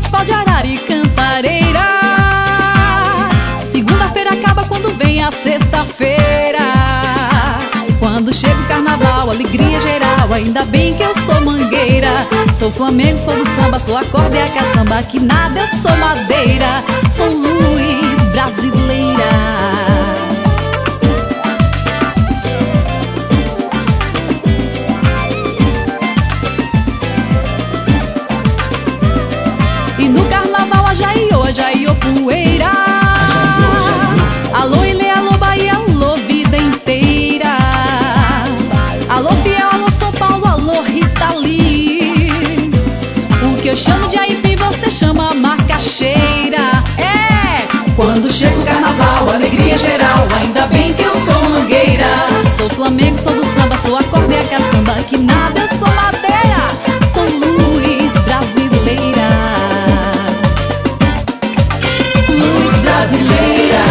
forte, pau de arara e cantareira. Segunda-feira acaba quando vem a sexta-feira. Quando chega o carnaval, alegria geral. Ainda bem que eu sou mangueira. Sou Flamengo, sou do samba, sou a corda e a caçamba. Que nada, eu sou madeira. Sou luz brasileira. E no carnaval ajaiô, poeira. Alô, Ilê, alô, Bahia, alô, vida inteira. Alô, Fiel, alô, São Paulo, alô, Rita Lee. O que eu chamo de aipim, você chama macaxeira. É! Quando chega o carnaval, alegria geral. Ainda bem que eu sou mangueira. Sou Flamengo, sou do samba, sou a corda e a caçamba. Que nada, eu sou madeira. Sou luz brasileira. Luz brasileira.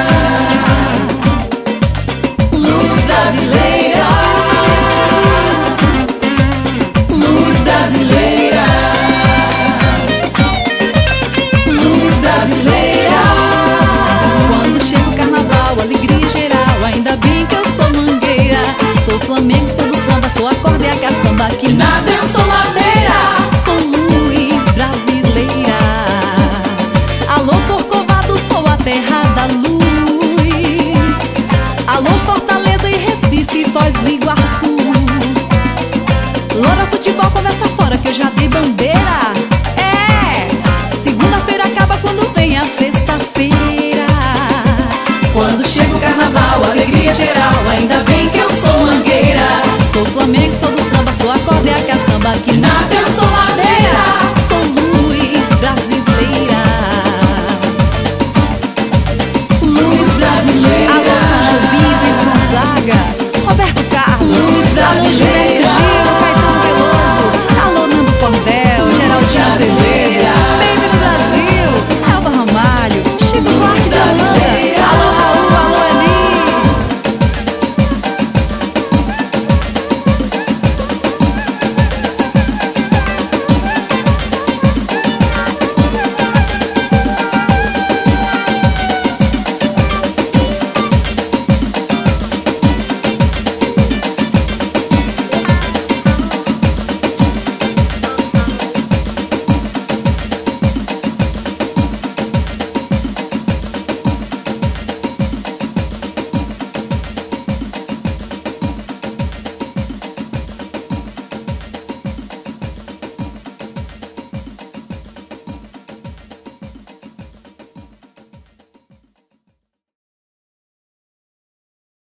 Luz brasileira. Luz brasileira. Luz brasileira. Quando chega o carnaval, alegria geral. Ainda bem que eu sou mangueira. Sou Flamengo, sou do samba, sou a corda e a caçamba. Que nada, eu sou madeira. Sou luz brasileira. Alô, Corcovado, sou a terra da luz. Alô, Fortaleza e Recife, Foz do Iguaçu. Loura, futebol, conversa fora que eu já dei bandeira. É! Segunda-feira acaba quando vem a sexta-feira. Quando chega o carnaval,